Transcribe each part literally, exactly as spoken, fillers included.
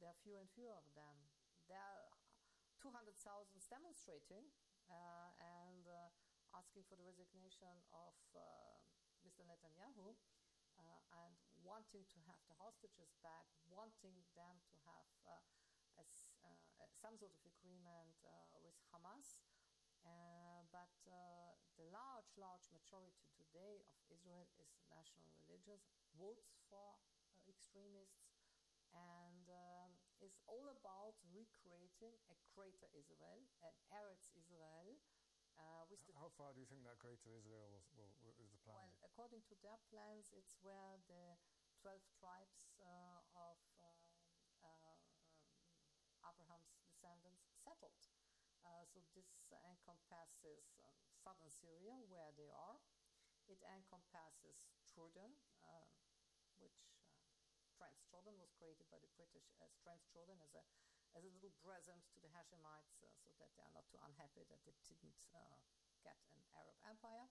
there are fewer and fewer of them. There are two hundred thousand demonstrating uh, and uh, asking for the resignation of uh, Mister Netanyahu uh, and wanting to have the hostages back, wanting them to have uh, a, uh, some sort of agreement uh, with Hamas. Uh, but uh, the large, large majority today of Israel is national religious, votes for uh, extremists, and um, is all about recreating a greater Israel, an Eretz Israel. Uh, with How far do you think that greater Israel will, will, is the plan? Well, according to their plans, it's where the twelve tribes uh, of um, uh, um, Abraham's descendants settled. Uh, so this encompasses um, southern Syria, where they are. It encompasses Jordan, uh, which uh, Transjordan was created by the British as Transjordan as a as a little present to the Hashemites, uh, so that they are not too unhappy that they didn't uh, get an Arab empire.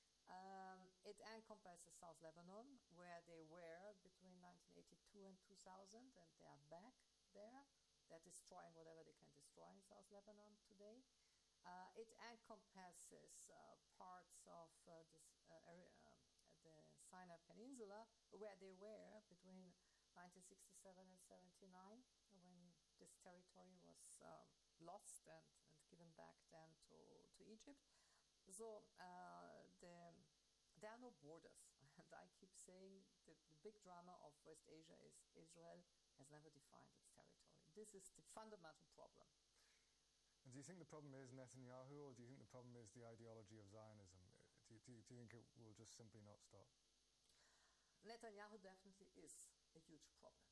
Um, it encompasses South Lebanon, where they were between nineteen eighty-two and two thousand, and they are back there. They're destroying whatever they can destroy in South Lebanon today. Uh, it encompasses uh, parts of uh, this uh, area, uh, the Sinai Peninsula, where they were between nineteen sixty-seven and seventy-nine, when this territory was um, lost and, and given back then to, to Egypt. So uh, the, there are no borders. And I keep saying that the big drama of West Asia is Israel has never defined its territory. This is the fundamental problem. And do you think the problem is Netanyahu, or do you think the problem is the ideology of Zionism? Do you, do you, do you think it will just simply not stop? Netanyahu definitely is a huge problem.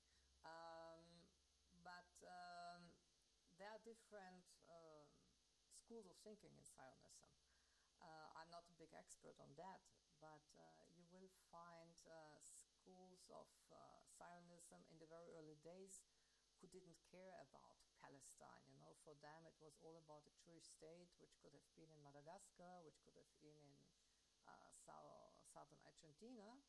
Um, but um, there are different um, schools of thinking in Zionism. Uh, I'm not a big expert on that, but uh, you will find uh, schools of uh, Zionism in the very early days who didn't care about Palestine. You know, for them it was all about a Jewish state, which could have been in Madagascar, which could have been in uh, south, southern Argentina.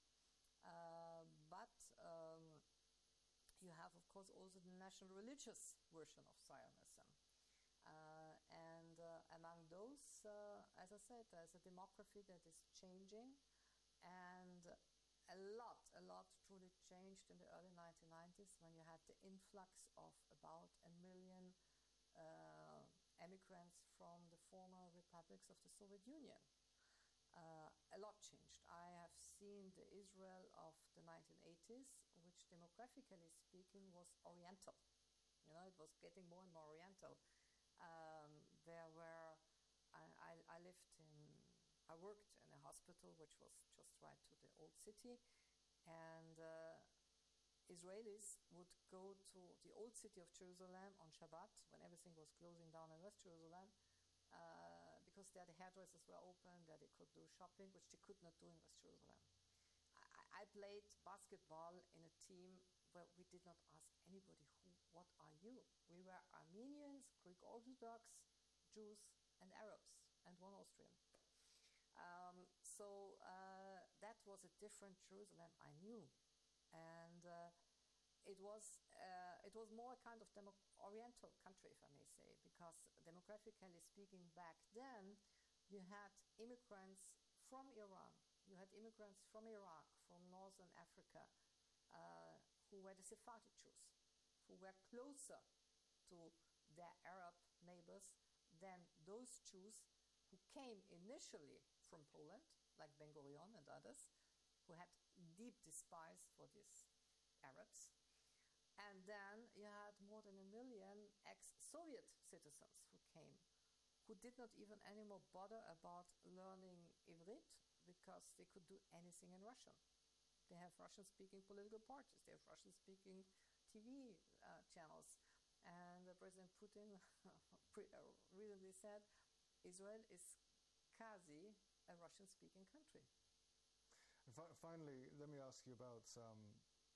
Uh, but um, you have, of course, also the national religious version of Zionism. Uh, and uh, among those, uh, as I said, there's a demography that is changing, and a lot, a lot truly changed in the early nineteen nineties when you had the influx of about a million uh, immigrants from the former republics of the Soviet Union. Uh, a lot changed. I have seen the Israel of the nineteen eighties, which demographically speaking was Oriental. You know, it was getting more and more Oriental. Um, there were, I, I, I lived in, I worked in a hospital which was just right to the old city, and uh, Israelis would go to the old city of Jerusalem on Shabbat when everything was closing down in West Jerusalem, uh, because there the hairdressers were open, there they could do shopping, which they could not do in West Jerusalem. I, I played basketball in a team where we did not ask anybody, who, what are you? We were Armenians, Greek Orthodox, Jews, and Arabs, and one Austrian. Um, so uh, that was a different Jerusalem I knew. And uh, it was uh, it was more a kind of demo- Oriental country, if I may say, because demographically speaking, back then, you had immigrants from Iran, you had immigrants from Iraq, from Northern Africa, uh, who were the Sephardic Jews, who were closer to their Arab neighbors than those Jews who came initially from Poland, like Ben Gurion and others, who had deep despise for these Arabs. And then you had more than a million ex-Soviet citizens who came, who did not even anymore bother about learning Ivrit because they could do anything in Russian. They have Russian-speaking political parties. They have Russian-speaking T V uh, channels. And uh, President Putin recently said, Israel is quasi a Russian-speaking country. And fi- finally, let me ask you about, um,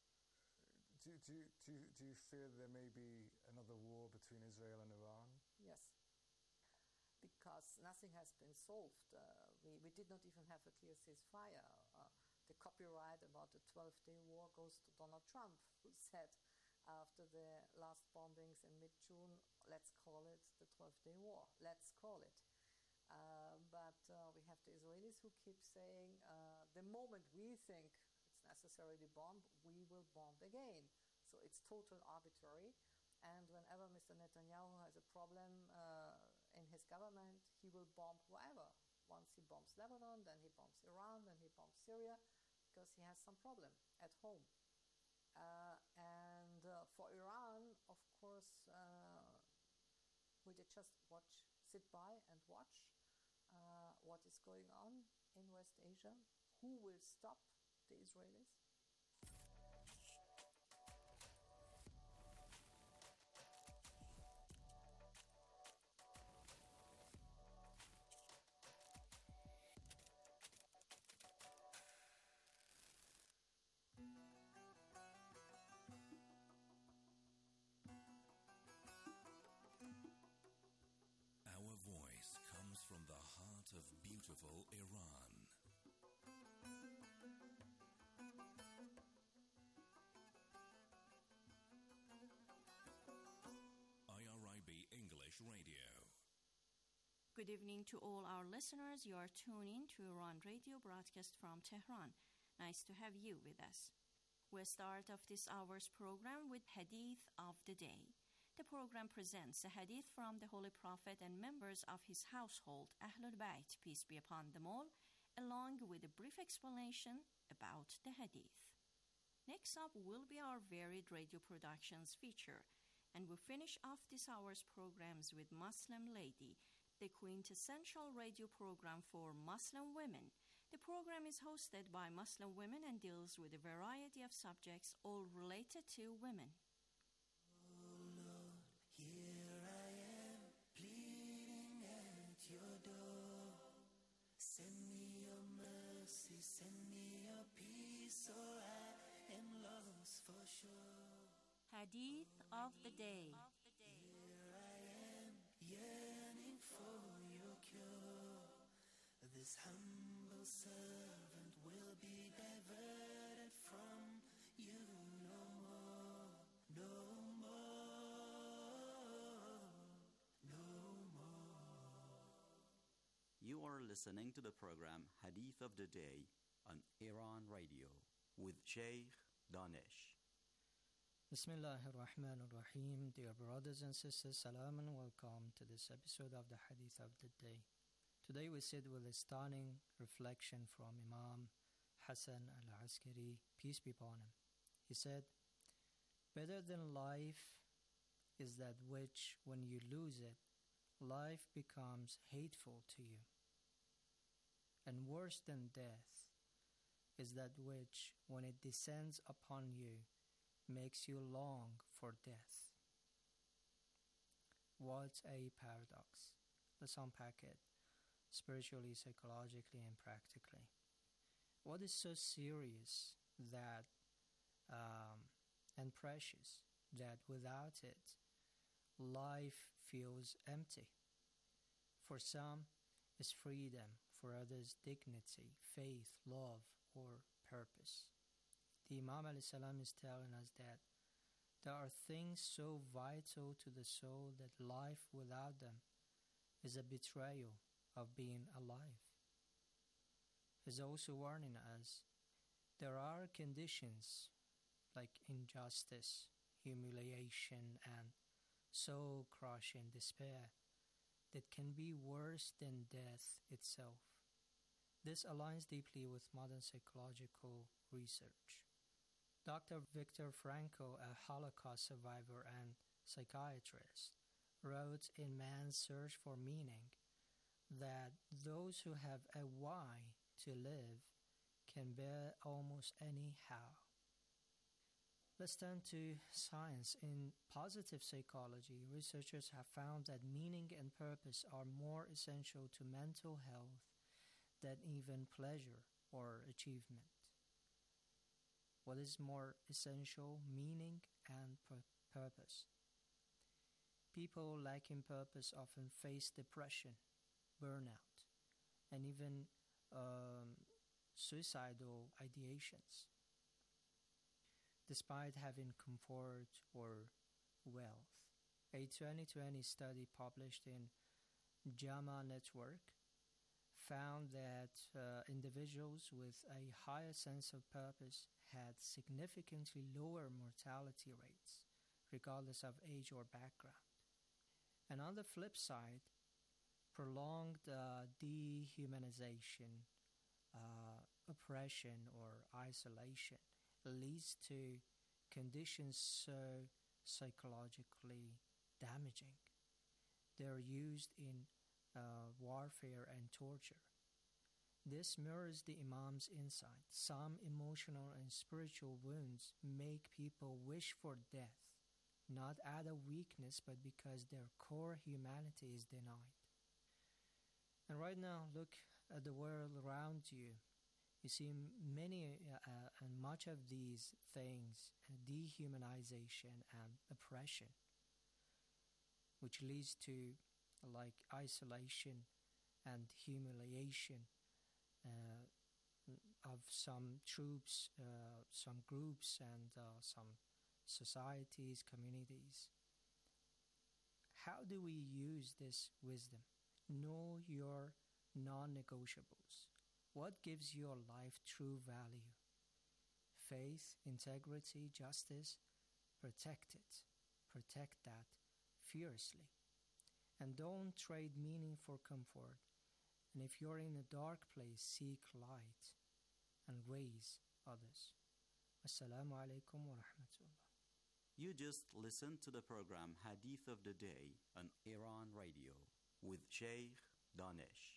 do, do, do, do you fear there may be another war between Israel and Iran? Yes, because nothing has been solved. Uh, we, we did not even have a clear ceasefire. Uh, the copyright about the twelve-day war goes to Donald Trump, who said after the last bombings in mid-June. Let's call it the twelve-day war. Let's call it. Uh, but uh, we have the Israelis who keep saying, uh, the moment we think it's necessary to bomb, we will bomb again. So it's total arbitrary. And whenever Mister Netanyahu has a problem uh, in his government, he will bomb whoever. Once he bombs Lebanon, then he bombs Iran, then he bombs Syria, because he has some problem at home. Uh, and uh, for Iran, of course, uh, we did just watch, sit by and watch uh, what is going on in West Asia. Who will stop the Israelis? Our voice comes from the heart of beautiful Iran. I R I B English Radio. Good evening to all our listeners. You are tuning to Iran Radio, broadcast from Tehran. Nice to have you with us. We'll start off this hour's program with Hadith of the Day. The program presents a hadith from the Holy Prophet and members of his household, Ahlul Bayt, peace be upon them all, along with a brief explanation about the hadith. Next up will be our varied radio productions feature, and we'll finish off this hour's programs with Muslim Lady, the quintessential radio program for Muslim women. The program is hosted by Muslim women and deals with a variety of subjects, all related to women. Here I am, pleading at your door. Send me your mercy, send me your peace, or I am lost for sure. Hadith of the Day. Here I am, yearning for your cure. This humble servant will be diverted from you no more, no You are listening to the program Hadith of the Day on Iran Radio with Sheikh Danish. Bismillah ar-Rahman ar-Rahim. Dear brothers and sisters, salam and welcome to this episode of the Hadith of the Day. Today we sit with a stunning reflection from Imam Hassan al-Askari, peace be upon him. He said, "Better than life is that which, when you lose it, life becomes hateful to you. And worse than death is that which, when it descends upon you, makes you long for death." What a paradox. Let's unpack it spiritually, psychologically, and practically. What is so serious that um, and precious that without it, life feels empty? For some, it's freedom. For others, dignity, faith, love, or purpose. The Imam alayhi salam is telling us that there are things so vital to the soul that life without them is a betrayal of being alive. He's also warning us there are conditions like injustice, humiliation, and soul-crushing despair that can be worse than death itself. This aligns deeply with modern psychological research. Doctor Viktor Frankl, a Holocaust survivor and psychiatrist, wrote in Man's Search for Meaning that those who have a why to live can bear almost any how. Let's turn to science. In positive psychology, researchers have found that meaning and purpose are more essential to mental health than even pleasure or achievement. What is more essential? Meaning and pur- purpose. People lacking purpose often face depression, burnout, and even um, suicidal ideations. despite having comfort or wealth. A twenty twenty study published in JAMA Network found that uh, individuals with a higher sense of purpose had significantly lower mortality rates, regardless of age or background. And on the flip side, prolonged uh, dehumanization, uh, oppression, or isolation leads to conditions so psychologically damaging. They're used in uh, warfare and torture. This mirrors the Imam's insight. Some emotional and spiritual wounds make people wish for death, not out of weakness, but because their core humanity is denied. And right now, look at the world around you. You see many uh, and much of these things, dehumanization and oppression, which leads to like isolation and humiliation uh, of some troops, uh, some groups, and uh, some societies, communities. How do we use this wisdom? Know your non-negotiables. What gives your life true value? Faith, integrity, justice, protect it. Protect that fiercely. And don't trade meaning for comfort. And if you're in a dark place, seek light and raise others. Assalamu alaikum wa rahmatullah. You just listened to the program Hadith of the Day on Iran Radio with Sheikh Danish.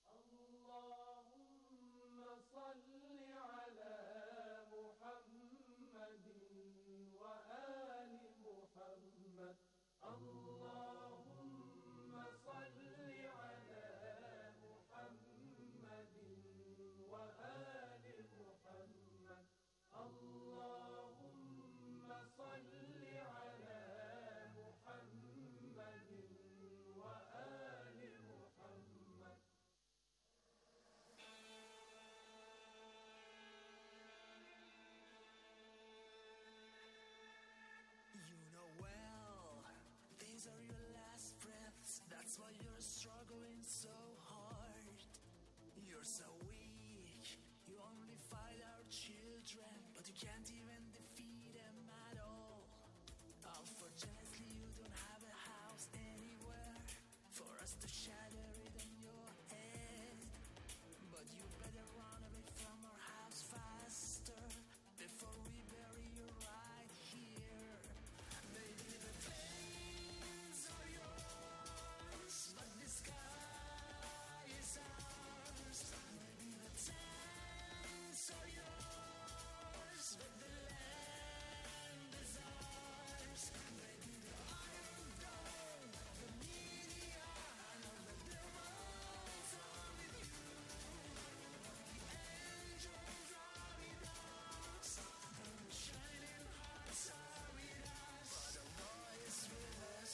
That's why you're struggling so hard. You're so weak. You only fight our children, but you can't even defeat them at all. Unfortunately, you don't have a house anywhere for us to shatter it on your head. But you better run away from our house faster before we bury you right here. Maybe the flames are yours, but the sky is ours. Maybe the tents are yours, but the land is ours. Maybe the Iron Dome, the media, and all the devils are with you. The angels are with us, and the shining hearts are with us. But Allah is with us.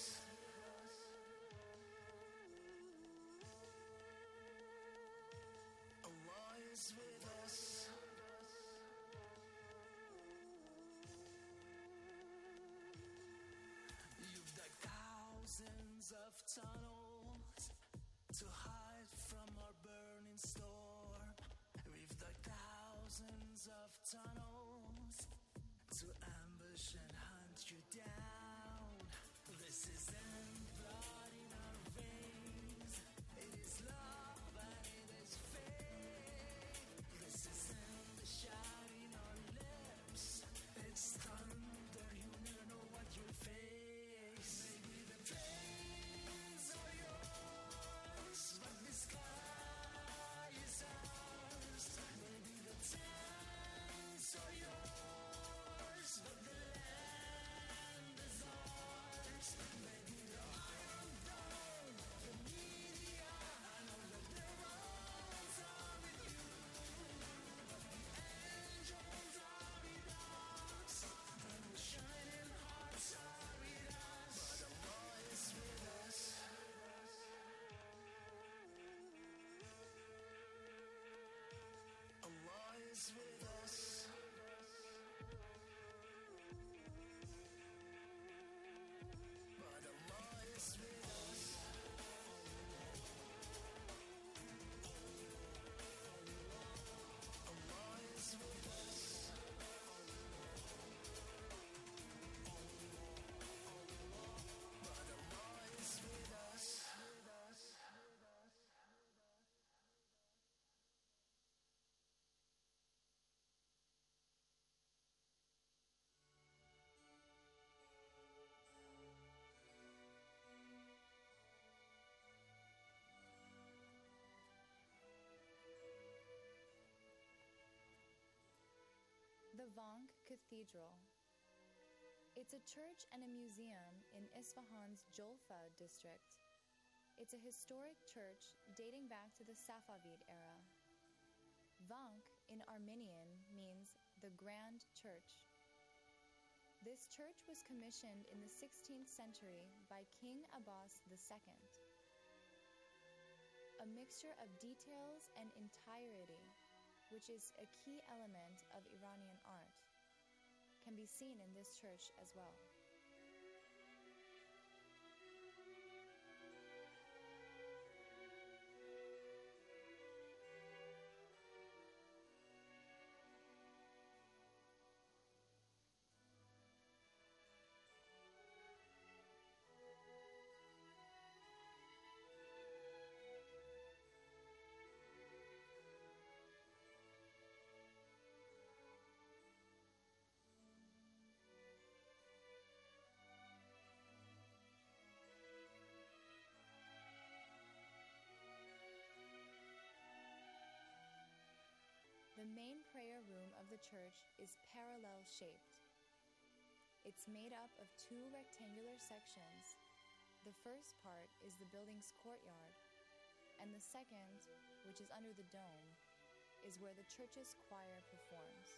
Allah is with us. You've dug thousands of tunnels to hide from our burning storm. We've dug thousands of tunnels to ambush and hunt you down. This isn't blood in our veins. It is love and it is faith. This isn't the shout in our lips. It's thunder, you never know what you'll face. Maybe the flames are yours, but the sky is ours. Maybe the tents are yours, but the land the Vank Cathedral. It's a church and a museum in Isfahan's Jolfa district. It's a historic church dating back to the Safavid era. Vank in Armenian means the Grand Church. This church was commissioned in the sixteenth century by King Abbas the Second. A mixture of details and entirety, which is a key element of Iranian art, can be seen in this church as well. The main prayer room of the church is parallel-shaped. It's made up of two rectangular sections. The first part is the building's courtyard, and the second, which is under the dome, is where the church's choir performs.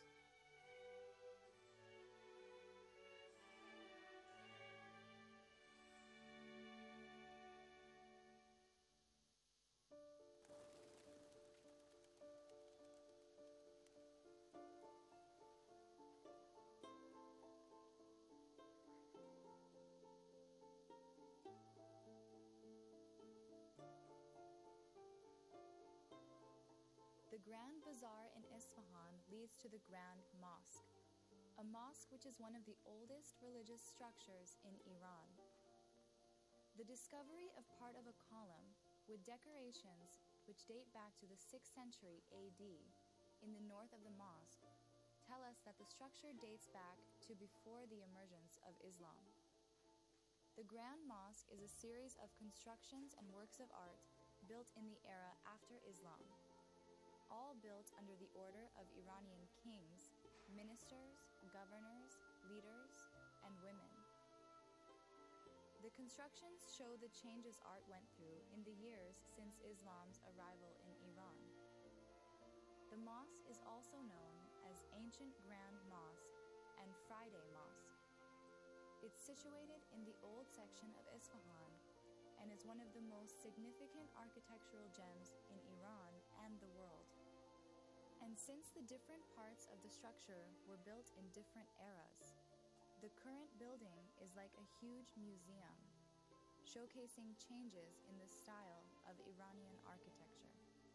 The Grand Bazaar in Isfahan leads to the Grand Mosque, a mosque which is one of the oldest religious structures in Iran. The discovery of part of a column with decorations which date back to the sixth century A D in the north of the mosque tell us that the structure dates back to before the emergence of Islam. The Grand Mosque is a series of constructions and works of art built in the era after Islam, all built under the order of Iranian kings, ministers, governors, leaders, and women. The constructions show the changes art went through in the years since Islam's arrival in Iran. The mosque is also known as Ancient Grand Mosque and Friday Mosque. It's situated in the old section of Isfahan and is one of the most significant architectural gems in Iran and the world. And since the different parts of the structure were built in different eras, the current building is like a huge museum, showcasing changes in the style of Iranian architecture.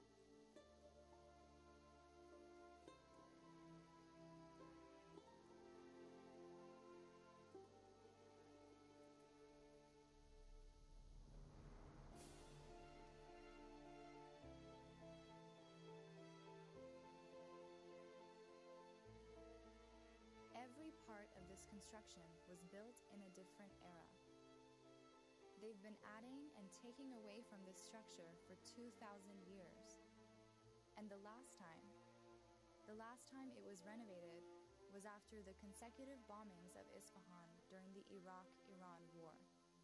Every part of this construction was built in a different era. They've been adding and taking away from this structure for two thousand years. And the last time, the last time it was renovated was after the consecutive bombings of Isfahan during the Iraq-Iran War.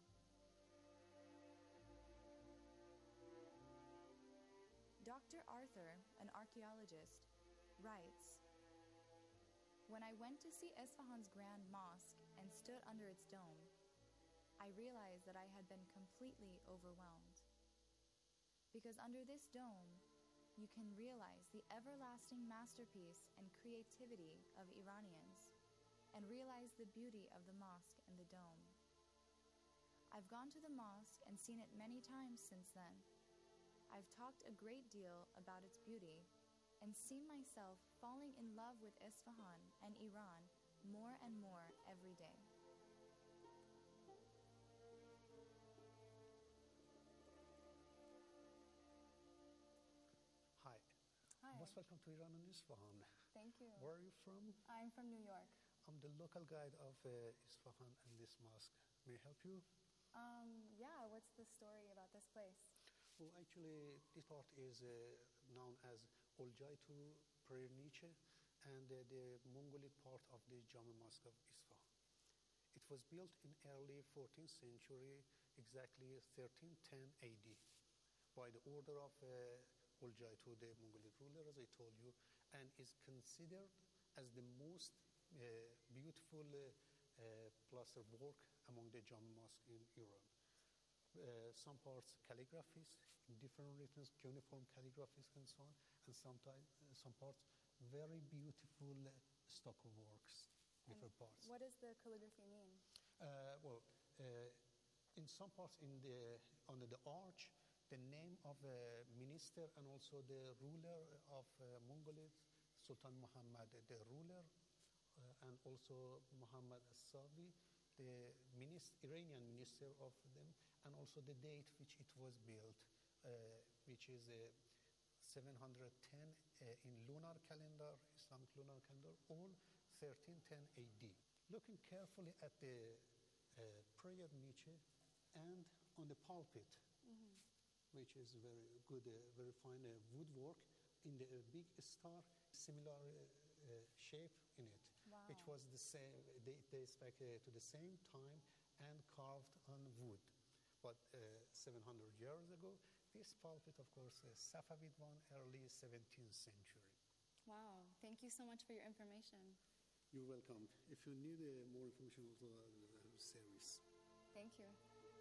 Doctor Arthur, an archaeologist, writes, "When I went to see Isfahan's Grand Mosque and stood under its dome, I realized that I had been completely overwhelmed. Because under this dome, you can realize the everlasting masterpiece and creativity of Iranians, and realize the beauty of the mosque and the dome. I've gone to the mosque and seen it many times since then. I've talked a great deal about its beauty and seen myself falling in love with Isfahan and Iran more and more every day." Hi. Hi. Most welcome to Iran and Isfahan. Thank you. Where are you from? I'm from New York. I'm the local guide of uh, Isfahan and this mosque. May I help you? Um, yeah, what's the story about this place? Well, actually, this part is uh, known as Oljaitu Prayer Niche. and uh, the Mongolid part of the Jama Mosque of Isfahan. It was built in early fourteenth century, exactly thirteen ten A D, by the order of uh, Uljaitu, the Mongolid ruler, as I told you, and is considered as the most uh, beautiful uh, uh, plaster work among the Jama Mosque in Iran. Uh, some parts calligraphies, different writings, cuneiform calligraphies, and so on, and sometimes uh, some parts very beautiful uh, stucco works, different parts. What does the calligraphy mean? Uh, well, uh, in some parts in the under the arch, the name of a minister and also the ruler of uh, Mongolia, Sultan Muhammad, the ruler, uh, and also Muhammad As-Sawi, the minister, Iranian minister of them, and also the date which it was built, uh, which is uh, seven hundred ten uh, in lunar calendar, Islamic lunar calendar, or thirteen ten A D. Looking carefully at the uh, prayer niche and on the pulpit, mm-hmm. which is very good, uh, very fine uh, woodwork in the uh, big star, similar uh, uh, shape in it, wow. which was the same, they, dates back uh, to the same time and carved on wood. But uh, seven hundred years ago, this pulpit, of course, a Safavid one, early seventeenth century. Wow, thank you so much for your information. You're welcome. If you need uh, more information, also uh, series. Thank you.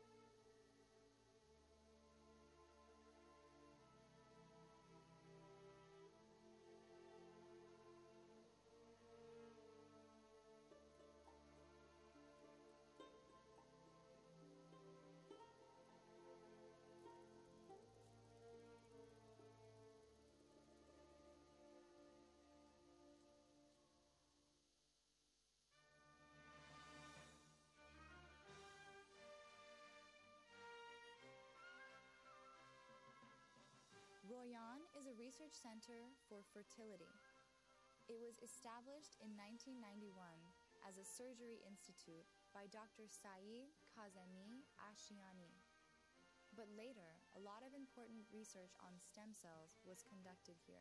Royan is a research center for fertility. It was established in nineteen ninety-one as a surgery institute by Doctor Saeed Kazemi Ashiani. But later, a lot of important research on stem cells was conducted here.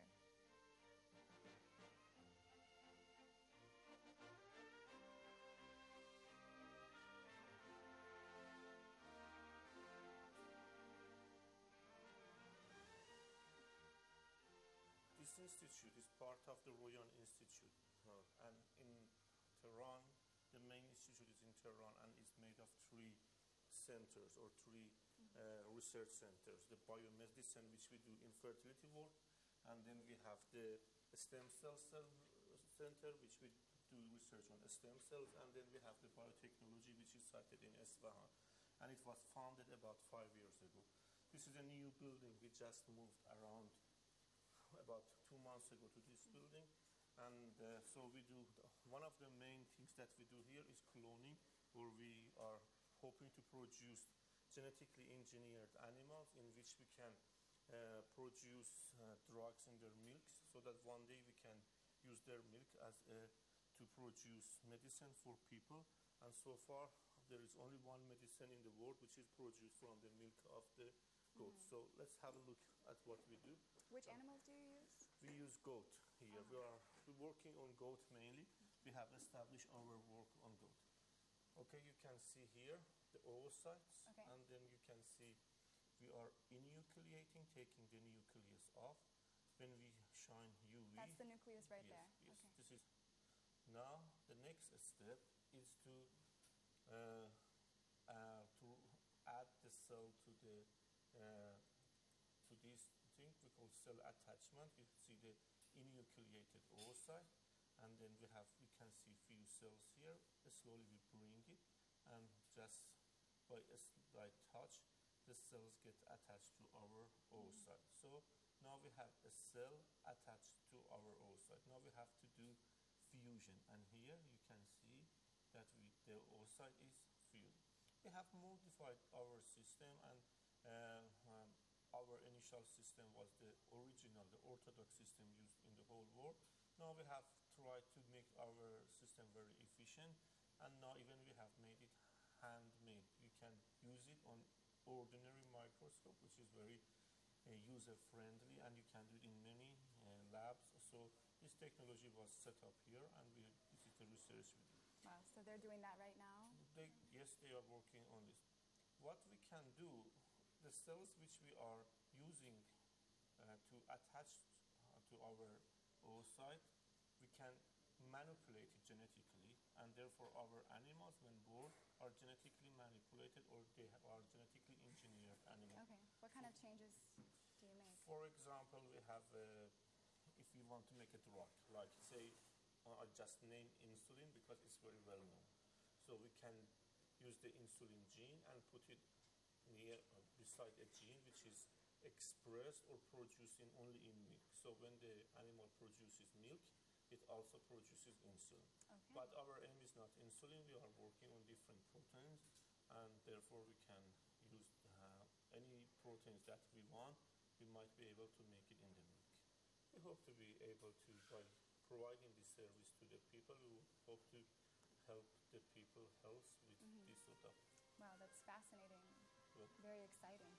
This institute is part of the Royan Institute, uh, and in Tehran, the main institute is in Tehran and is made of three centers or three uh, research centers. The biomedicine, which we do infertility work, and then we have the stem cell center, which we do research on stem cells, and then we have the biotechnology, which is sited in Isfahan, and it was founded about five years ago. This is a new building. We just moved around about two months ago to this building, and uh, so we do, one of the main things that we do here is cloning, where we are hoping to produce genetically engineered animals in which we can uh, produce uh, drugs in their milks, so that one day we can use their milk as a, to produce medicine for people. And so far there is only one medicine in the world which is produced from the milk of the goats. Mm-hmm. So let's have a look at what we do. Which animals do you use? We use goat here. Uh-huh. We are we're working on goat mainly. We have established our work on goat. Okay, you can see here the oocytes, okay. And then you can see we are enucleating, taking the nucleus off. When we shine U V. That's the nucleus right yes, there. Yes, okay. This is now the next step is to uh, uh, to add the cell to the uh, to this thing we call cell attachment. You see the enucleated oocyte, and then we have we can see few cells here. Slowly we bring it, and just by a slight touch, the cells get attached to our oocyte. Mm-hmm. So now we have a cell attached to our oocyte. Now we have to do fusion, and here you can see that we, the oocyte is fused. We have modified our system, and uh, um, our initial system was the original, the orthodox system used in the whole world. Now we have tried to make our system very efficient, and now even we have made it handmade. You can use it on ordinary microscope, which is very uh, user-friendly, and you can do it in many uh, labs. So this technology was set up here, and we this is the research we do. Wow, so they're doing that right now? They, yes, they are working on this. What we can do, the cells which we are using uh, to attach uh, to our oocyte, we can manipulate it genetically, and therefore our animals, when born, are genetically manipulated, or they are genetically engineered animals. Okay. What kind of changes do you make? For example, we have, uh, if we want to make a drug, like say, uh, I just name insulin because it's very well known. So we can use the insulin gene and put it near, uh, beside a gene which is expressed or produced in only in milk. So when the animal produces milk, it also produces insulin. Okay. But our aim is not insulin. We are working on different proteins, and therefore we can use uh, any proteins that we want. We might be able to make it in the milk. We hope to be able to, by providing this service to the people, we hope to help the people health with Mhm. this sort of. Wow, that's fascinating. Well, Very exciting.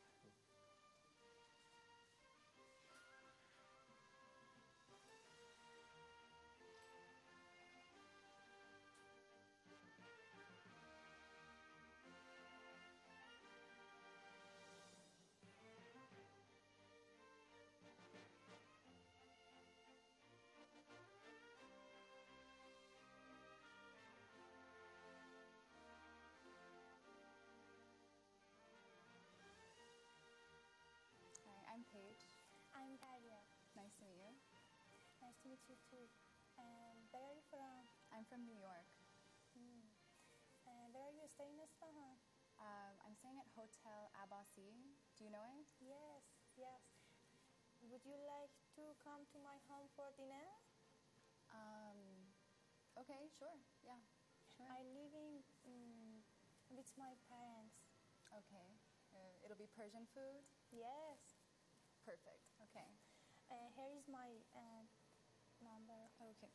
Hi, I'm Paige. I'm Arya. Nice to meet you. Nice to meet you too. And where are you from? I'm from New York. Hmm. And where are you staying in Isfahan? Um, I'm staying at Hotel Abbasi. Do you know it? Yes, yes. Would you like to come to my home for dinner? Um, okay, sure. Yeah, sure. I'm living mm, with my parents. Okay. Uh, it'll be Persian food? Yes. Perfect. Okay. Uh, here is my uh, number. Okay.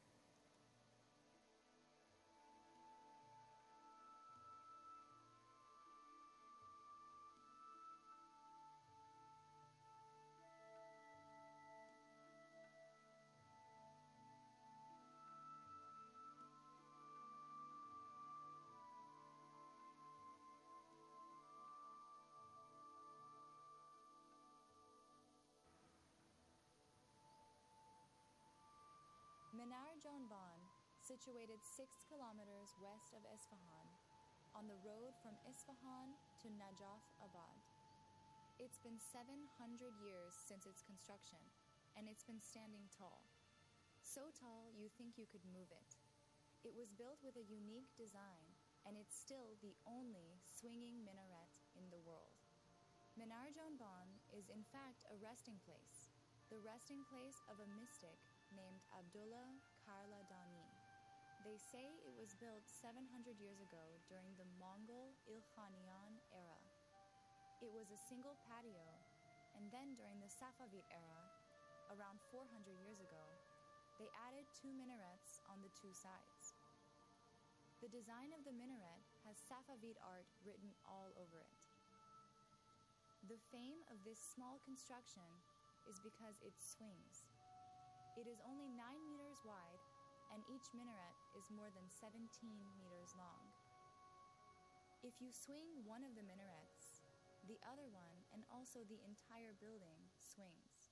Minar Jonban, situated six kilometers west of Isfahan, on the road from Isfahan to Najaf Abad. It's been seven hundred years since its construction, and it's been standing tall. So tall you think you could move it. It was built with a unique design, and it's still the only swinging minaret in the world. Minar Jonban is in fact a resting place, the resting place of a mystic named Abdullah Karladani. They say it was built seven hundred years ago during the Mongol Ilkhanian era. It was a single patio, and then during the Safavid era, around four hundred years ago, they added two minarets on the two sides. The design of the minaret has Safavid art written all over it. The fame of this small construction is because it swings. It is only nine meters wide, and each minaret is more than seventeen meters long. If you swing one of the minarets, the other one, and also the entire building, swings.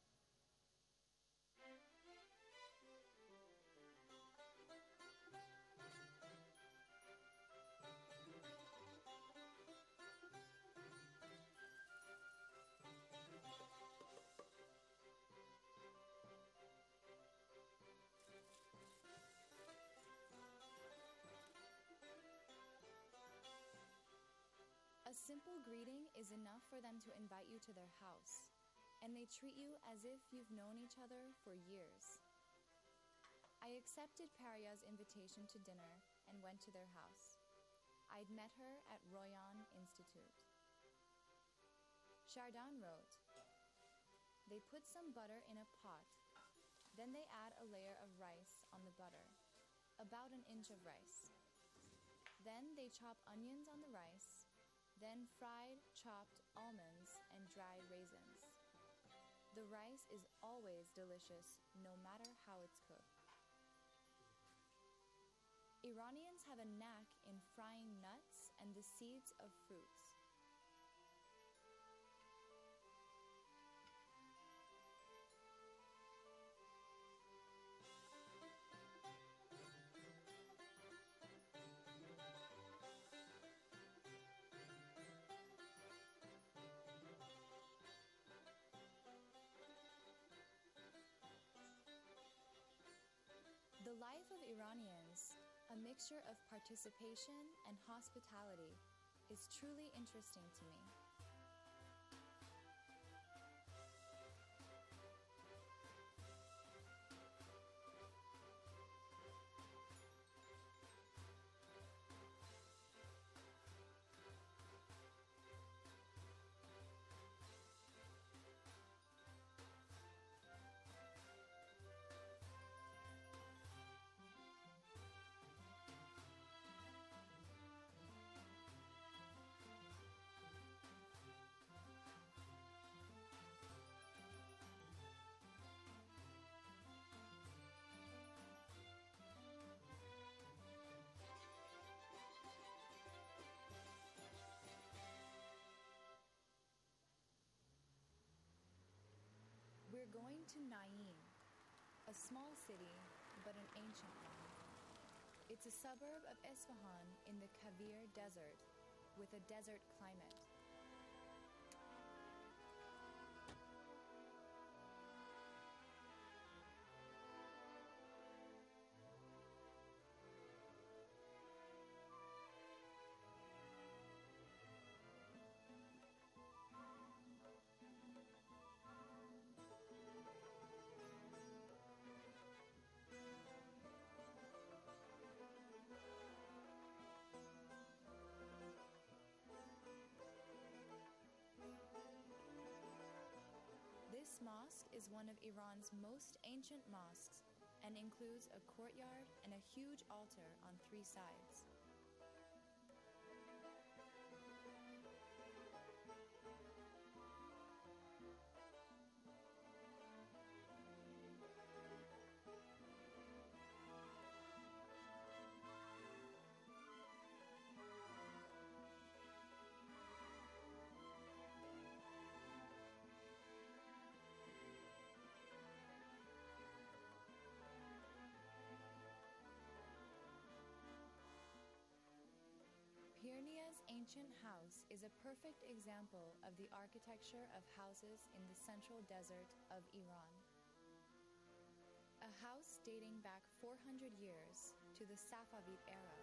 A simple greeting is enough for them to invite you to their house, and they treat you as if you've known each other for years. I accepted Paria's invitation to dinner and went to their house. I'd met her at Royan Institute. Shardan wrote, "They put some butter in a pot, then they add a layer of rice on the butter, about an inch of rice. Then they chop onions on the rice, then fried, chopped almonds and dried raisins. The rice is always delicious, no matter how it's cooked. Iranians have a knack in frying nuts and the seeds of fruits. The life of Iranians, a mixture of participation and hospitality, is truly interesting to me. We're going to Naim, a small city, but an ancient one. It's a suburb of Isfahan in the Kavir Desert, with a desert climate. This mosque is one of Iran's most ancient mosques and includes a courtyard and a huge altar on three sides. Pirnia's ancient house is a perfect example of the architecture of houses in the central desert of Iran. A house dating back four hundred years to the Safavid era.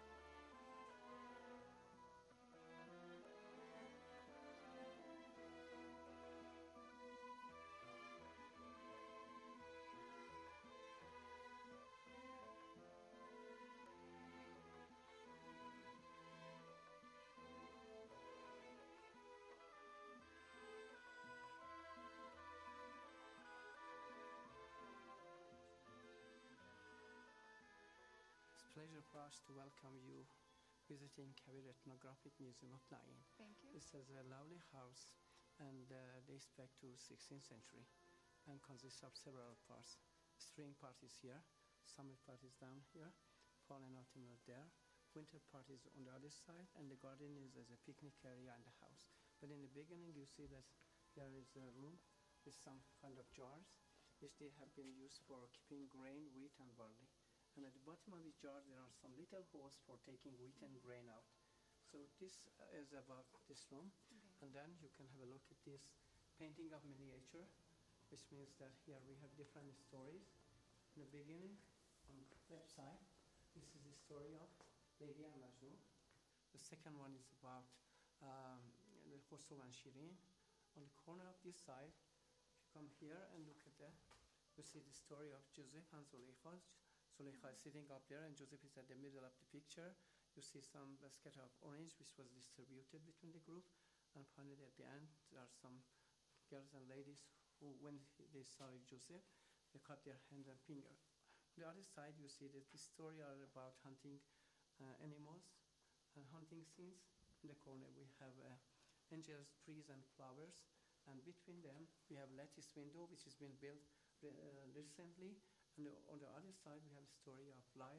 Pleasure for us to welcome you visiting Kavir Ethnographic Museum of Naim. Thank you. This is a lovely house and uh, dates back to sixteenth century and consists of several parts. Spring part is here, summer part is down here, fall and autumn are there, winter part is on the other side, and the garden is as a picnic area in the house. But in the beginning you see that there is a room with some kind of jars which they have been used for keeping grain, wheat and barley. And at the bottom of each jar there are some little holes for taking wheat and grain out. So this is about this room. Okay. And then you can have a look at this painting of miniature, which means that here we have different stories. In the beginning, on the left side, this is the story of Lady and Majnun. The second one is about um, the Khosrow and Shirin. On the corner of this side, if you come here and look at that, you see the story of Joseph and Zuleika. Zuleika is sitting up there and Joseph is at the middle of the picture. You see some basket of orange which was distributed between the group. And finally at the end there are some girls and ladies who, when they saw Joseph, they cut their hand and finger. On the other side you see that the story are about hunting uh, animals and hunting scenes. In the corner we have uh, angels, trees and flowers. And between them we have lattice window which has been built re- uh, recently. And on the other side, we have a story of life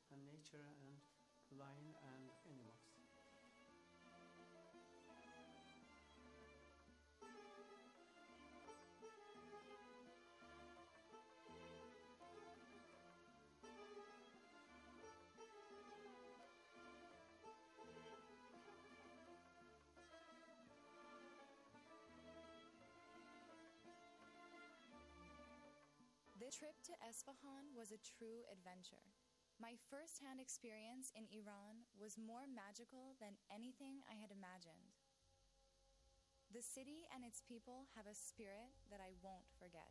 and nature and lion and animals. The trip to Esfahan was a true adventure. My first-hand experience in Iran was more magical than anything I had imagined. The city and its people have a spirit that I won't forget.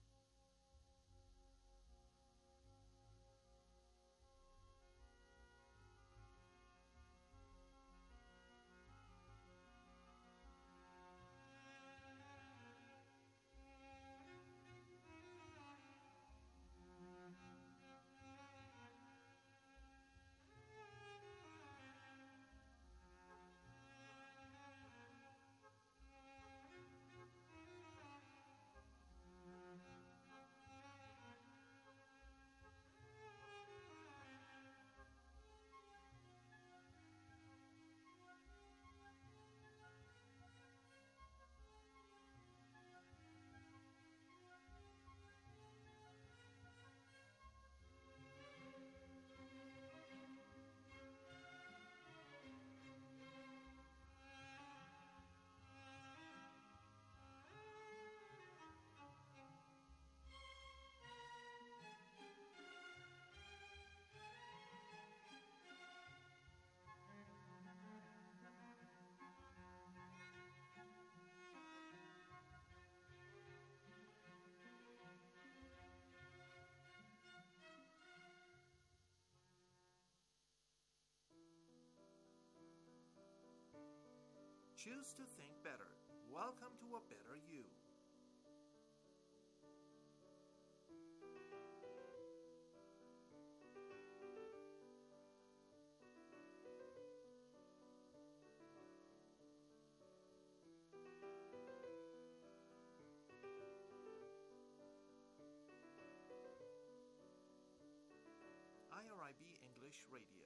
Choose to think better. Welcome to a better you. I R I B English Radio.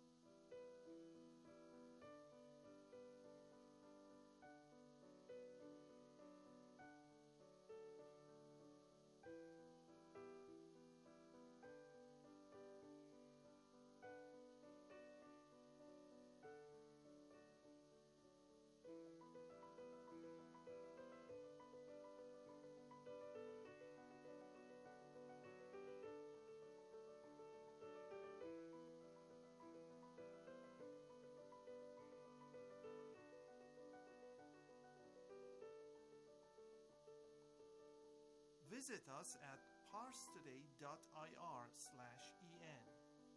Visit us at parstoday.ir slash en.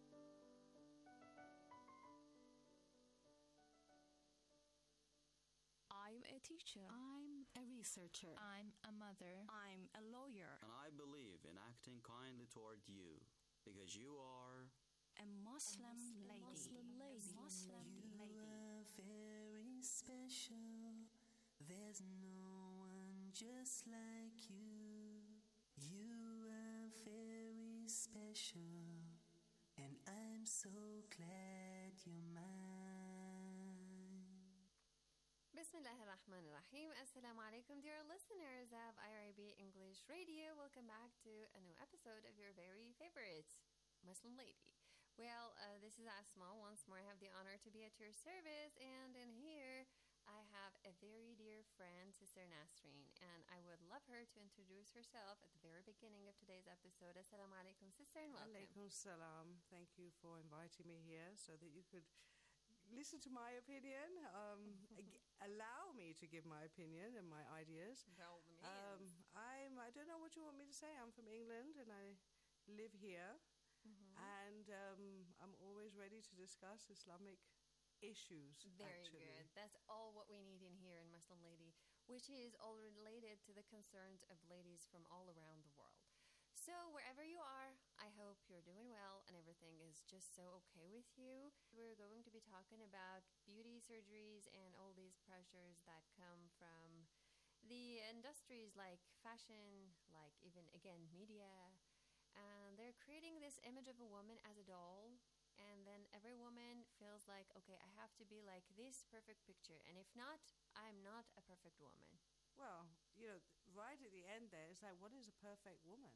I'm a teacher. I'm a researcher. I'm a mother. I'm a lawyer. And I believe in acting kindly toward you, because you are a Muslim a lady. Muslim lady. A Muslim You lady. are very special. There's no one just like you. You are very special, and I'm so glad you're mine. Bismillah ar-Rahman ar-Rahim. Assalamu alaikum, dear listeners of I R I B English Radio. Welcome back to a new episode of your very favorite Muslim lady. Well, uh, this is Asma. Once more, I have the honor to be at your service, and in here I have a very dear friend, Sister Nasreen, and I would love her to introduce herself at the very beginning of today's episode. Assalamu alaikum, sister, and welcome. Alaikum salam. Thank you for inviting me here so that you could listen to my opinion, um, ag- allow me to give my opinion and my ideas. Well, the um, I'm, I don't know what you want me to say. I'm from England and I live here. Mm-hmm. And um, I'm always ready to discuss Islamic issues. Very actually. good. That's all what we need in here in Muslim Lady, which is all related to the concerns of ladies from all around the world. So wherever you are, I hope you're doing well and everything is just so okay with you. We're going to be talking about beauty surgeries and all these pressures that come from the industries like fashion, like even, again, media. And they're creating this image of a woman as a doll, and then every woman feels like, okay, I have to be like this perfect picture, and if not, I'm not a perfect woman. Well, you know, right at the end there, it's like, what is a perfect woman?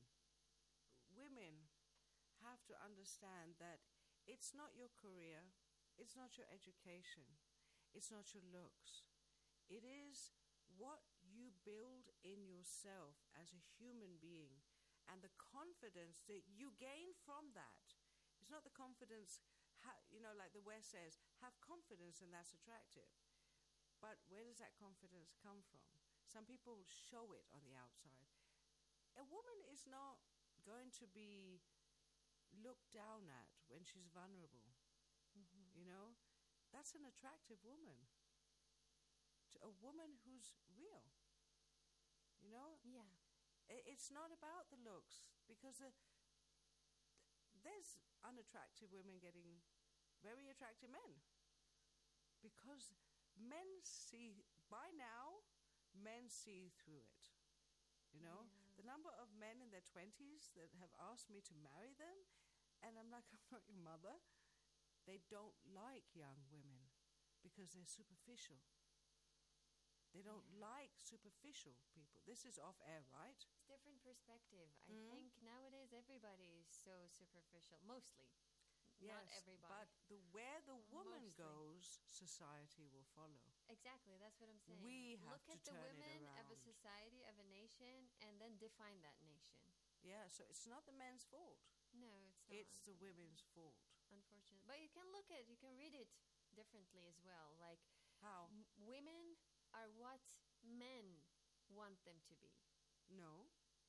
Women have to understand that it's not your career, it's not your education, it's not your looks. It is what you build in yourself as a human being and the confidence that you gain from that. It's not the confidence, ha- you know, like the West says, have confidence and that's attractive. But where does that confidence come from? Some people show it on the outside. A woman is not going to be looked down at when she's vulnerable. Mm-hmm. You know, that's an attractive woman. To a woman who's real. You know? Yeah. I- it's not about the looks, because the, there's unattractive women getting very attractive men. Because men see, by now, men see through it. You know? Yeah. The number of men in their twenties that have asked me to marry them, and I'm like, I'm not your mother. They don't like young women because they're superficial. They don't yeah. like superficial people. This is off air, right? It's different perspective. I Mm. think nowadays everybody is so superficial. Mostly. Yes, Not everybody. but the, where the woman Mostly. goes, society will follow. Exactly, that's what I'm saying. We have Look to at the turn it women of a around. society, of a nation, and then define that nation. Yeah, so it's not the men's fault. No, it's not. It's the women's fault. Unfortunately. But you can look at, you can read it differently as well. Like, how? M- women are what men want them to be. No.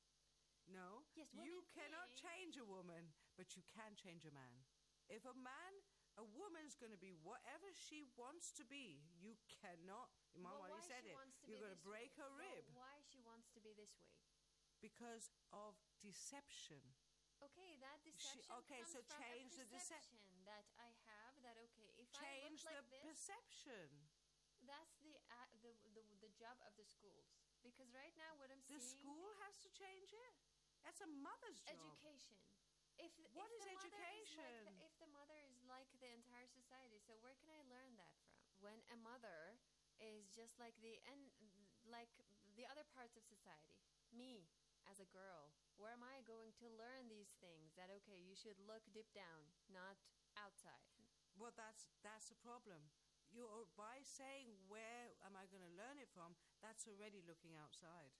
No. Yes, you women cannot think- change a woman, but you can change a man. If a man, a woman's going to be whatever she wants to be, you cannot. Mom Well, already why said she it. wants to You're be going to this break way? her Well, rib why she wants to be this way? because of deception. Okay, that She- deception okay, comes so from change a the decep- perception that I have that, okay, if Change I the look like this, perception. that's the, uh, the the the job of the schools. Because right now what I'm The seeing, school has to change it. That's a mother's job. education. If What if is the mother education? Is like the, if the mother is like the entire society, so where can I learn that from? When a mother is just like the and like the other parts of society, me as a girl, where am I going to learn these things? That okay, you should look deep down, not outside. Well, that's that's a problem. You're by saying where am I going to learn it from? That's already looking outside.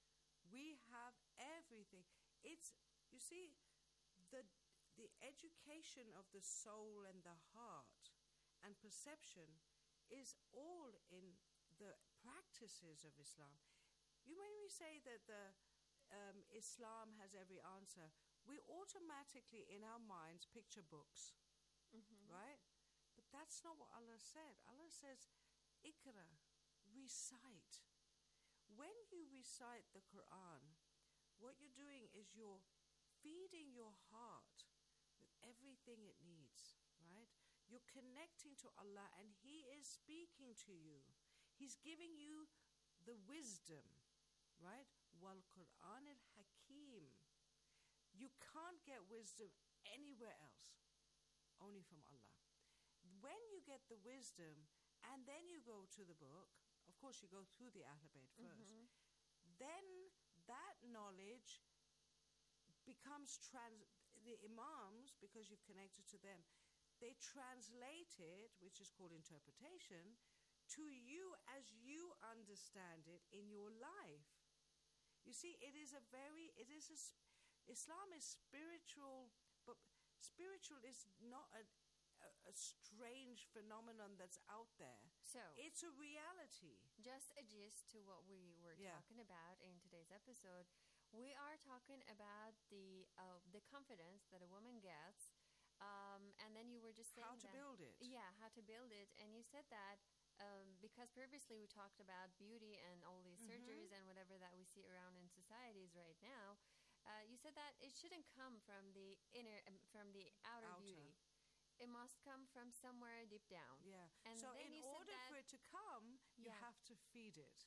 We have everything. It's you see, the the education of the soul and the heart and perception is all in the practices of Islam. You when we say that the um, Islam has every answer, we automatically in our minds picture books, Mm-hmm. right? But that's not what Allah said. Allah says, Iqra, recite. When you recite the Quran, what you're doing is you're feeding your heart with everything it needs, right? You're connecting to Allah and He is speaking to you. He's giving you the wisdom, right? Wal Quran al Hakim. You can't get wisdom anywhere else, only from Allah. When you get the wisdom and then you go to the book, of course you go through the alphabet first, Mhm. then that knowledge becomes trans the imams, because you've connected to them, they translate it, which is called interpretation, to you as you understand it in your life. You see, it is a very, it is a, sp- Islam is spiritual, but spiritual is not a, a, a strange phenomenon that's out there. So It's a reality. just a gist to what we were Yeah. talking about in today's episode. We are talking about the uh, the confidence that a woman gets, um, and then you were just saying How to that- build it. Yeah, how to build it, and you said that um, because previously we talked about beauty and all these Mhm. surgeries and whatever that we see around in societies right now. Uh, you said that it shouldn't come from the inner, um, from the outer, Outer. beauty. It must come from somewhere deep down. Yeah. And so then in you said order that- for it to come, you Yeah. have to feed it.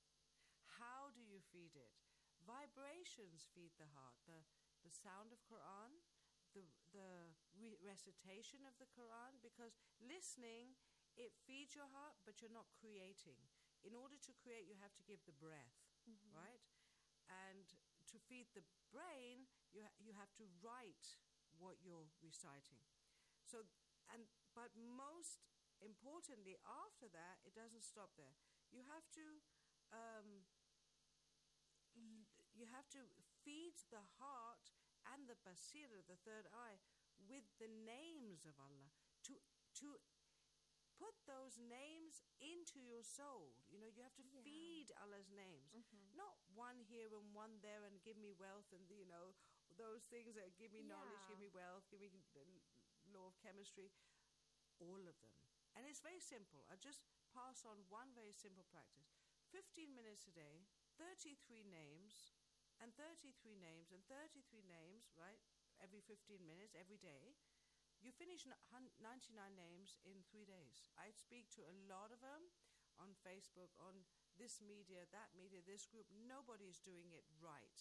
How do you feed it? Vibrations feed the heart. The the sound of Quran, the the re- recitation of the Quran, because listening, it feeds your heart, but you're not creating. In order to create, you have to give the breath, Mhm. right? And to feed the brain, you ha- you have to write what you're reciting. So, and but most importantly, after that, it doesn't stop there. You have to um, l- you have to feed the heart and the basira, the third eye, with the names of Allah, to to put those names into your soul. You know, you have to Yeah. feed Allah's names, Mhm. not one here and one there, and give me wealth, and you know those things that give me knowledge, give Yeah. me wealth, give me the law of chemistry, all of them. And it's very simple. I just pass on one very simple practice. fifteen minutes a day, thirty-three names, and thirty-three names, and thirty-three names, right? Every fifteen minutes, every day. You finish n- hun- ninety-nine names in three days. I speak to a lot of them on Facebook, on this media, that media, this group. Nobody's doing it right.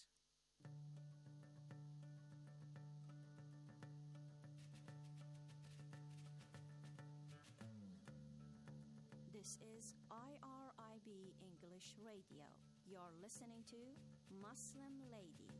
This is I R I B English Radio. You're listening to Muslim Lady.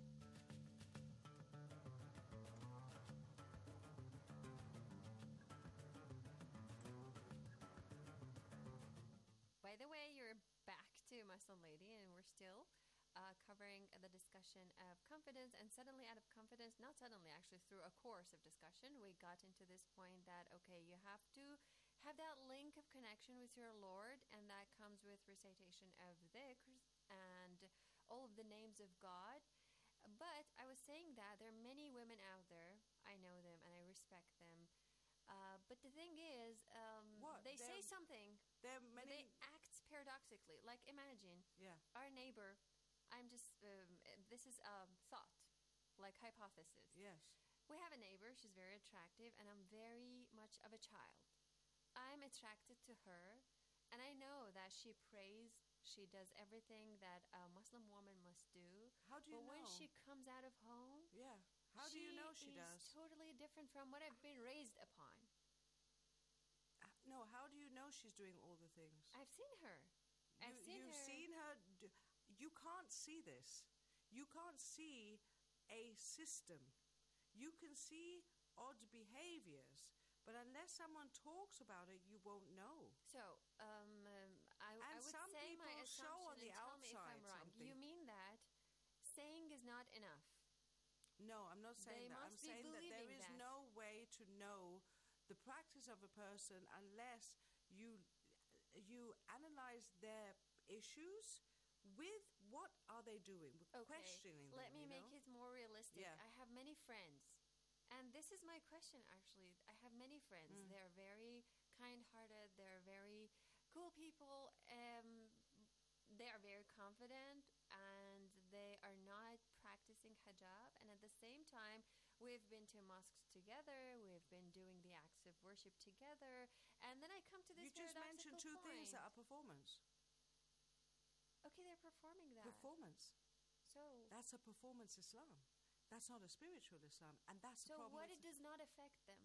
By the way, you're back to Muslim Lady, and we're still uh, covering the discussion of confidence. And suddenly, out of confidence, not suddenly, actually, through a course of discussion, we got into this point that, okay, you have to have that link of connection with your Lord, and that comes with recitation of dhikrs and all of the names of God. But I was saying that there are many women out there, I know them and I respect them. Uh, but the thing is, um, What? they say There- something, There are but they many. act paradoxically. Like, imagine Yeah. our neighbor, I'm just, um, uh, this is a thought, like hypothesis. Yes. We have a neighbor, she's very attractive, and I'm very much of a child. I'm attracted to her, and I know that she prays, she does everything that a Muslim woman must do. How do you but know? when she comes out of home, Yeah. How do you know she is does? totally different from what I've been raised upon. Uh, No, how do you know she's doing all the things? I've seen her. I've you, seen you've her. seen her. Do, you can't see this. You can't see a system. You can see odd behaviors, but unless someone talks about it, you won't know. So, um, um, I, And I would some say my people assumption, show on the and tell me if I'm outside wrong. something. You mean that saying is not enough? No, I'm not saying They that. I'm must be saying that there believing is that. no way to know the practice of a person unless you you analyze their issues with what are they doing, with Okay, questioning let them, me you make know? it more realistic. Yeah. I have many friends. And this is my question, actually. I have many friends. Mm. They're very kind-hearted. They're very cool people. Um, they are very confident, and they are not practicing hijab. And at the same time, we've been to mosques together. We've been doing the acts of worship together. And then I come to this You just mentioned two paradoxical things that point. are performance. Okay, they're performing that. Performance. So, That's a performance Islam. That's not a spiritual Islam, and that's the so problem. what with it does not affect them?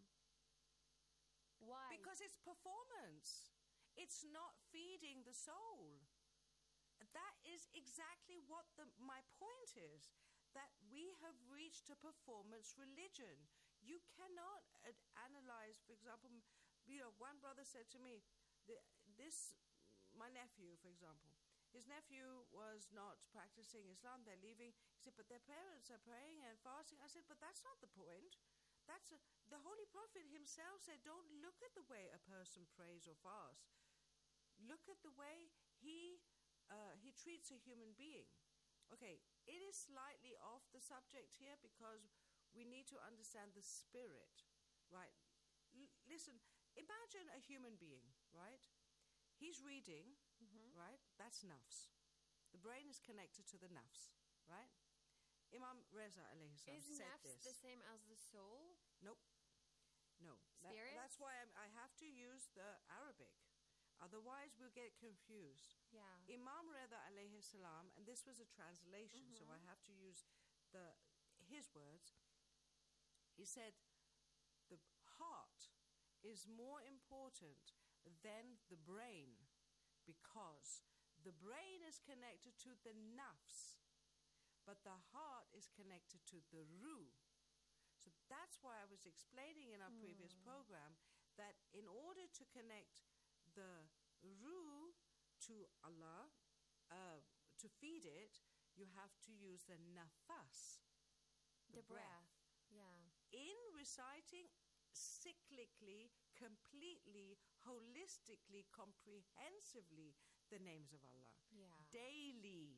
Why? Because it's performance. It's not feeding the soul. That is exactly what the, my point is. That we have reached a performance religion. You cannot uh, analyze, for example, m- you know, one brother said to me, the, this, my nephew, for example, his nephew was not practicing Islam. They're leaving. He said, but their parents are praying and fasting. I said, but that's not the point. That's a, the Holy Prophet himself said, don't look at the way a person prays or fasts. Look at the way he uh, he treats a human being. Okay, it is slightly off the subject here because we need to understand the spirit, right? L- listen, imagine a human being, right? He's reading, Mhm. right? That's nafs. The brain is connected to the nafs, right? Imam Reza alayhi salam Is said nafs this. the same as the soul? Nope. No. That- Spirit? that's why I'm, I have to use the Arabic. Otherwise, we'll get confused. Yeah. Imam Reza alayhi salam, and this was a translation, so I Mhm. have to use the his words. He said, the heart is more important than the brain, because the brain is connected to the nafs, but the heart is connected to the ruh. So that's why I was explaining in our mm. previous program that in order to connect the ruh to Allah, uh, to feed it, you have to use the nafas, the, the breath. breath. Yeah. In reciting cyclically, completely, holistically, comprehensively the names of Allah. Yeah. Daily.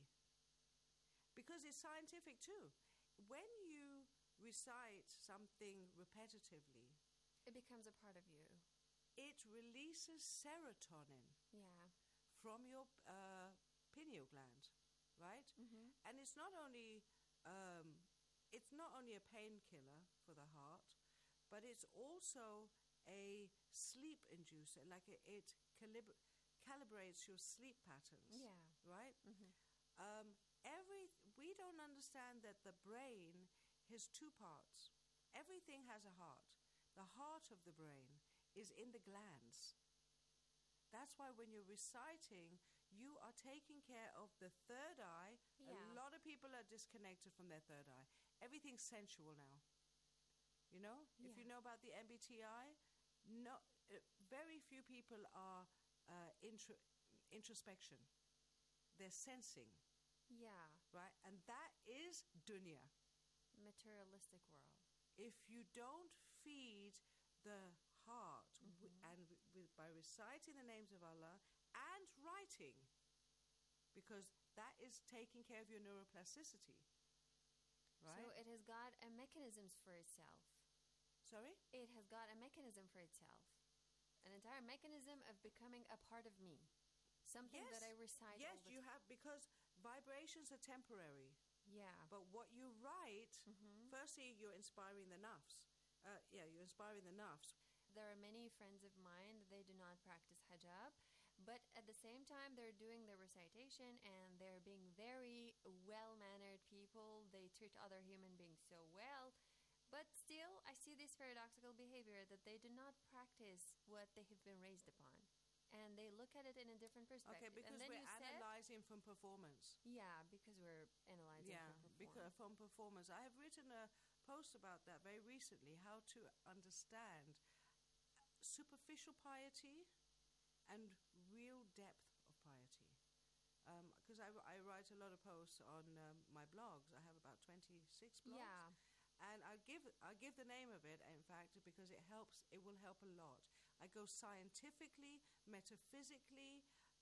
Because it's scientific too. When you recite something repetitively, it becomes a part of you. It releases serotonin. Yeah. From your uh, pineal gland, right? Mm-hmm. And it's not only um, it's not only a painkiller for the heart, but it's also a sleep inducer. Like it, it calib- calibrates your sleep patterns. Yeah. Right. Mm-hmm. Um, every we don't understand that the brain has two parts. Everything has a heart. The heart of the brain is in the glands. That's why when you're reciting, you are taking care of the third eye. Yeah. A lot of people are disconnected from their third eye. Everything's sensual now. You know? Yeah. If you know about the M B T I, no, uh, very few people are uh, intro, introspection. They're sensing. Yeah. Right? And that is dunya. Materialistic world. If you don't feed the heart mm-hmm. w- and w- with, by reciting the names of Allah and writing, because that is taking care of your neuroplasticity, right? So it has got a mechanism for itself. Sorry? It has got a mechanism for itself. An entire mechanism of becoming a part of me. Something yes. that I recite Yes, all the you t- have, because vibrations are temporary. Yeah. But what you write, mm-hmm. firstly, you're inspiring the nafs. Uh, yeah, you're inspiring the nafs. There are many friends of mine that they do not practice hijab, but at the same time they're doing their recitation and they're being very well-mannered people. They treat other human beings so well, but still I see this paradoxical behavior that they do not practice what they have been raised upon, and they look at it in a different perspective. Okay, because and then we're you analyzing said, from performance. Yeah, because we're analyzing yeah, from performance. because from performance. I have written a post about that very recently, how to understand superficial piety and real depth of piety. Because um, I, I write a lot of posts on um, my blogs. I have about twenty-six blogs. Yeah. And I give I give the name of it, in fact, because it helps. It will help a lot. I go scientifically, metaphysically.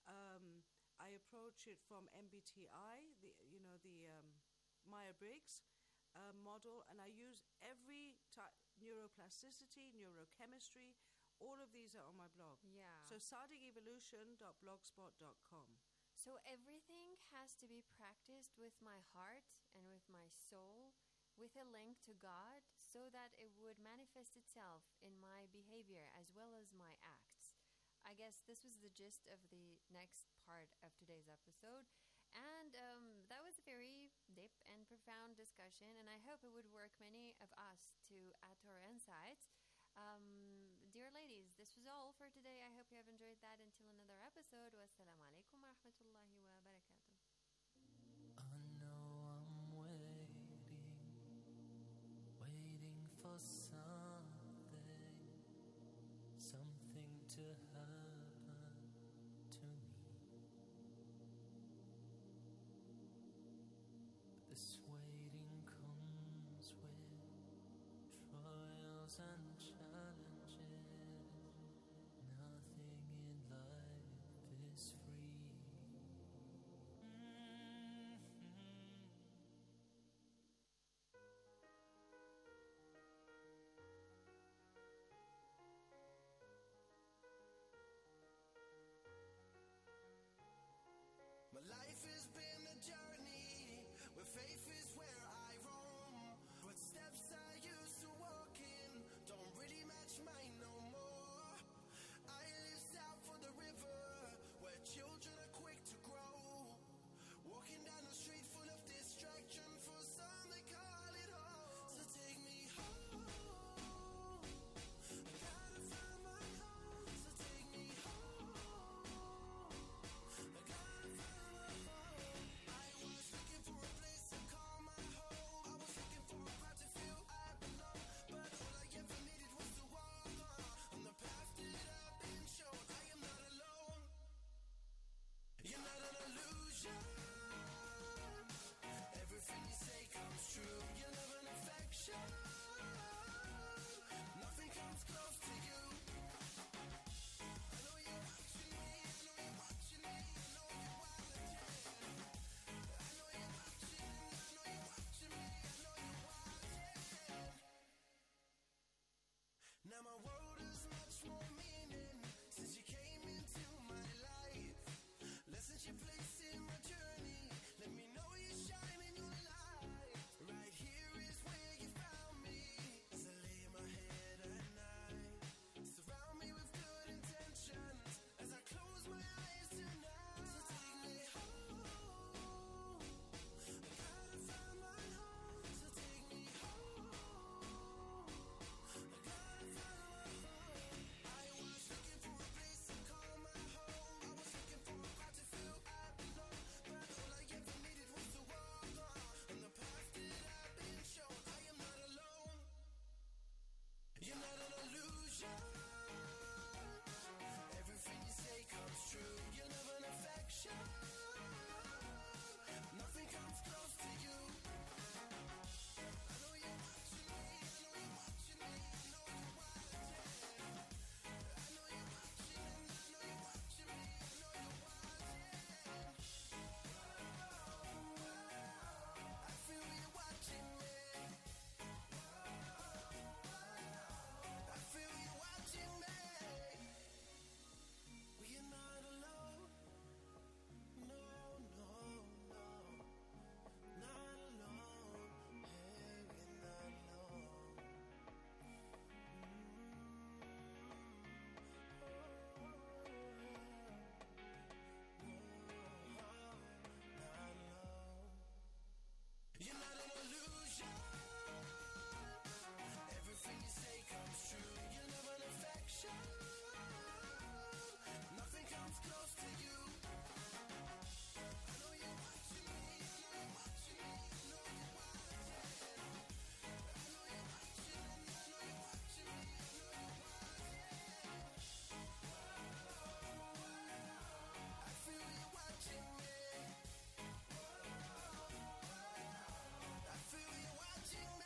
Um, I approach it from M B T I, the you know the um, Myers-Briggs uh, model, and I use every type neuroplasticity, neurochemistry. All of these are on my blog. Yeah. So sadiq evolution dot blogspot dot com. So everything has to be practiced with my heart and with my soul, with a link to God, so that it would manifest itself in my behavior as well as my acts. I guess this was the gist of the next part of today's episode. And um, that was a very deep and profound discussion, and I hope it would work many of us to add to our insights. Um, dear ladies, this was all for today. I hope you have enjoyed that. Until another episode. Wassalamu alaikum wa rahmatullahi wa barakatuh. I know I'm waiting, waiting for something, something to happen to me. But this waiting comes with trials and challenges. Nothing in life is free. Mm-hmm. My life has been a journey where faith is where I roam. But steps I used to walk in don't really match mine no more. I live south of the river where children are quick to grow. Walking down the street full of distraction, for some they call it home. So take me home, affection. Nothing comes close to you. I know you're watching me, I know you're watching me, I know you're watching. I know you're watching, I know you're watching me, I know you're watching. Now my world is much more meaning since you came into my life. Lessons you placed in my journey, let me know you shine in your light. Right here is where you found me, as I lay my head at night. Surround me with good intentions, as I close my eyes tonight. So take me home, I gotta find my home. So take me home, I gotta find my home. I was looking for a place to call my home. I was looking for a spot to feel I belong. But all I ever needed was to walk on on the path that I've been shown. I am not alone. You're not an illusion. Everything you say comes true. You love an affection. Nothing comes close to you. I know you're watching me, I know you're watching me, I know you're watching. I know you're watching, I know you're watching me, I know you're watching. I feel you watching me. I feel you watching me. We are not alone. No, no, no. Not alone. Hey, we're not alone. You're not an illusion. Everything you say comes true. You love an affection. Nothing comes close to you. I know you're watching me, I know you're watching me, I know you're watching. I know you're watching, I know you're watching me, I know you're watching. I feel you watching me. I feel you watching me.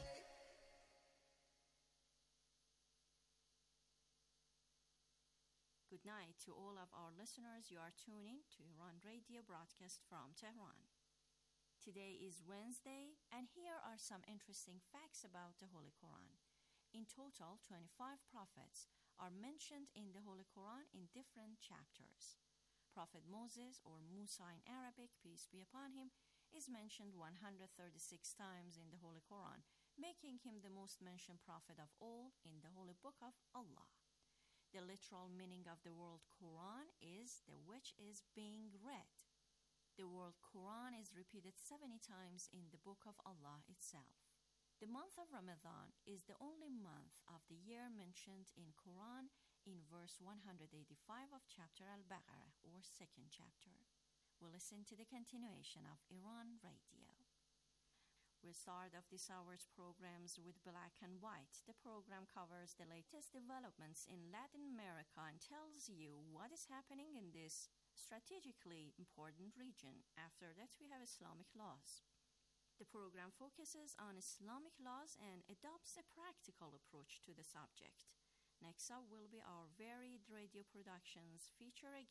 Good night to all of our listeners. You are tuning to Iran Radio broadcast from Tehran. Today is Wednesday, and here are some interesting facts about the Holy Quran. In total, twenty-five prophets are mentioned in the Holy Quran in different chapters. Prophet Moses, or Musa in Arabic, peace be upon him, is mentioned one hundred thirty-six times in the Holy Quran, making him the most mentioned prophet of all in the Holy Book of Allah. The literal meaning of the word Quran is the which is being read. The word Quran is repeated seventy times in the Book of Allah itself. The month of Ramadan is the only month of the year mentioned in Quran in verse one hundred eighty-five of chapter Al-Baqarah, or second chapter. We'll listen to the continuation of Iran Radio. We'll start off this hour's programs with Black and White. The program covers the latest developments in Latin America and tells you what is happening in this strategically important region. After that, we have Islamic laws. The program focuses on Islamic laws and adopts a practical approach to the subject. Next up will be our varied radio productions featuring